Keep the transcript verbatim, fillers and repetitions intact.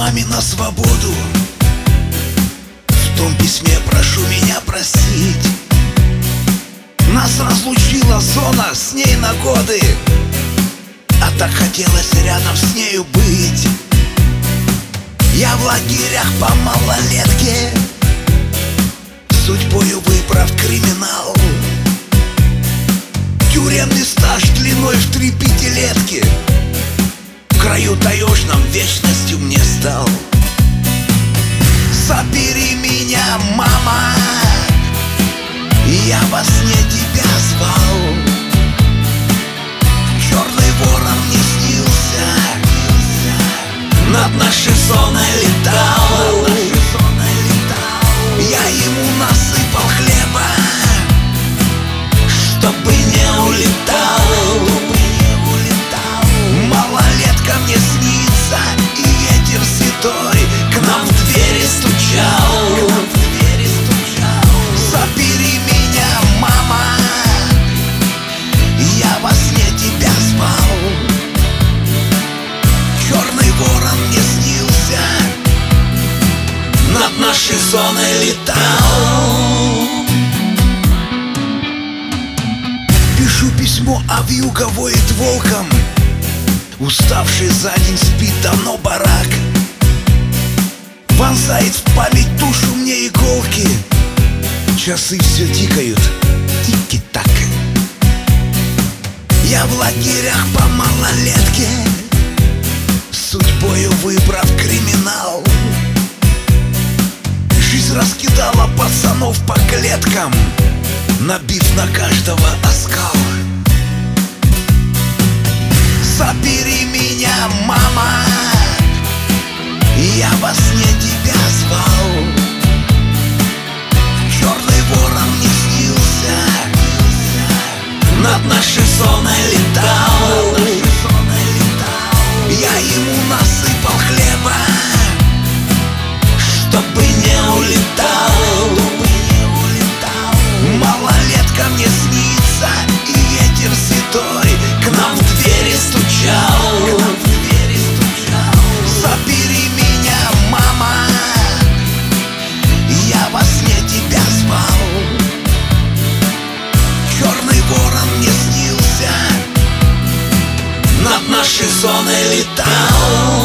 маме на свободу. В том письме прошу меня простить. Нас разлучила зона, с ней на годы, а так хотелось рядом с нею быть. Я в лагерях по малолетке, судьбою выбрав криминал. Тюремный стаж длиной в три пятилетки в краю таежном вечностью мне стал. Забери меня, мама, я во сне тебя звал. Черный ворон мне снился, над нашей зоной летал. Я ему насыпал хлеба, чтобы не улетал. Малолетка мне снится, и ветер седой к нам в двери стучал. Забери меня, мама, я во сне тебя звал. Черный ворон мне снился, над нашей зоной летал. Пишу письмо, а вьюга воет волком. Уставший за день спит давно барак. Вонзает в память душу мне иголки. Часы все тикают, тики-так. Я в лагерях по малолетке, судьбою выбрав криминал. Жизнь раскидала пацанов по клеткам, набив на каждого оскал. Забери меня, мама, я во сне тебя звал. Черный ворон мне снился, над нашей зоной летал. Я ему насыпал хлеба, чтобы не улетал. Малолетка мне снится, и ветер седой к нам в двери стучал. Забери меня, мама, я во сне тебя звал. Черный ворон мне снился, над нашей зоной летал.